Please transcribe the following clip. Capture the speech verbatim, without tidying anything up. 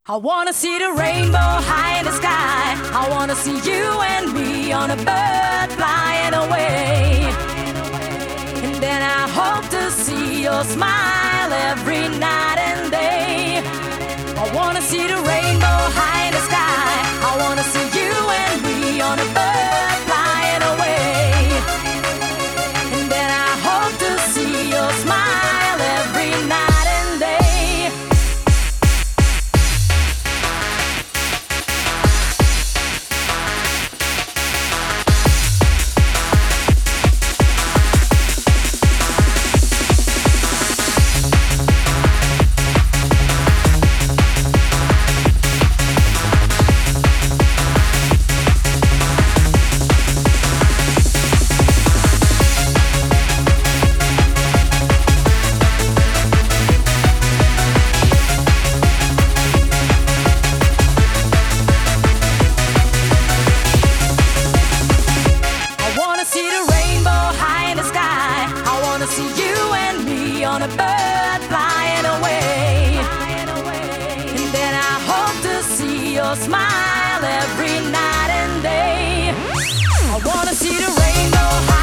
I wanna see the rainbow high in the sky. I wanna see you and me on a bird flying away. And then I hope to see your smile every night and day. I wanna see the rainbow high in the sky. I wanna see you and me on a bird flying away. And then I hope to see your smile every night and day. See you and me on a bird flying away. And then I hope to see your smile every night and day. I wanna see the rainbow.